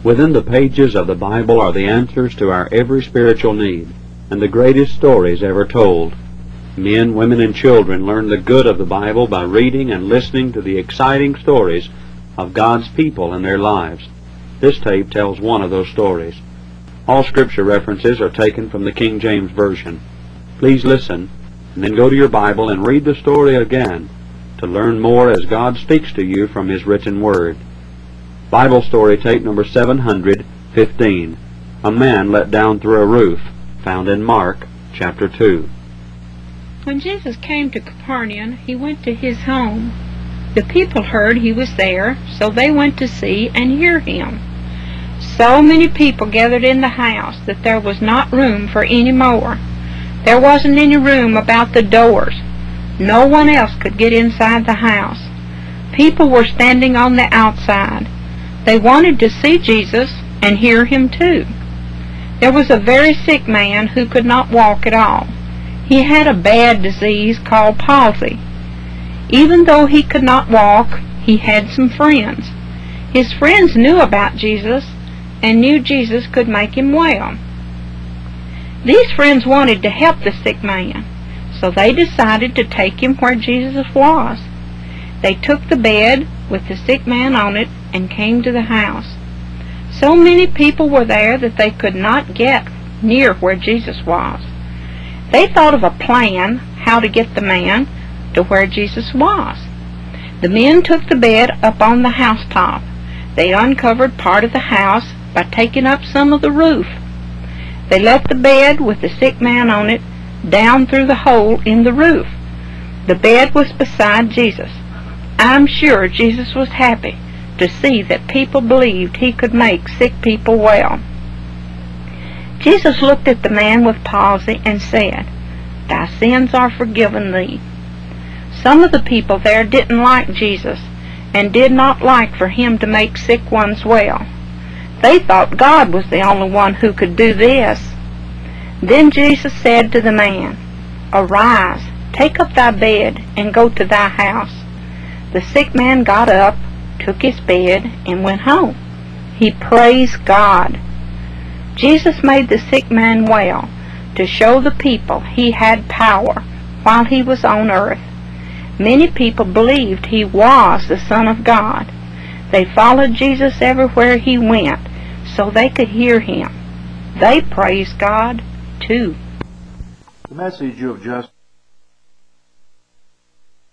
Within the pages of the Bible are the answers to our every spiritual need, and the greatest stories ever told. Men, women, and children learn the good of the Bible by reading and listening to the exciting stories of God's people and their lives. This tape tells one of those stories. All scripture references are taken from the King James Version. Please listen, and then go to your Bible and read the story again to learn more as God speaks to you from His written Word. Bible story tape number 715, A Man Let Down Through a Roof, found in Mark chapter 2. When Jesus came to Capernaum, he went to his home. The people heard he was there, so they went to see and hear him. So many people gathered in the house that there was not room for any more. There wasn't any room about the doors. No one else could get inside the house. People were standing on the outside. They wanted to see Jesus and hear him too. There was a very sick man who could not walk at all. He had a bad disease called palsy. Even though he could not walk, he had some friends. His friends knew about Jesus and knew Jesus could make him well. These friends wanted to help the sick man, so they decided to take him where Jesus was. They took the bed with the sick man on it and came to the house. So many people were there that they could not get near where Jesus was. They thought of a plan how to get the man to where Jesus was. The men took the bed up on the housetop. They uncovered part of the house by taking up some of the roof. They let the bed with the sick man on it down through the hole in the roof. The bed was beside Jesus. I'm sure Jesus was happy to see that people believed he could make sick people well. Jesus looked at the man with palsy and said, "Thy sins are forgiven thee." Some of the people there didn't like Jesus and did not like for him to make sick ones well. They thought God was the only one who could do this. Then Jesus said to the man, "Arise, take up thy bed, and go to thy house." The sick man got up, took his bed, and went home. He praised God. Jesus made the sick man well to show the people he had power while he was on earth. Many people believed he was the Son of God. They followed Jesus everywhere he went so they could hear him. They praised God too. The message you have just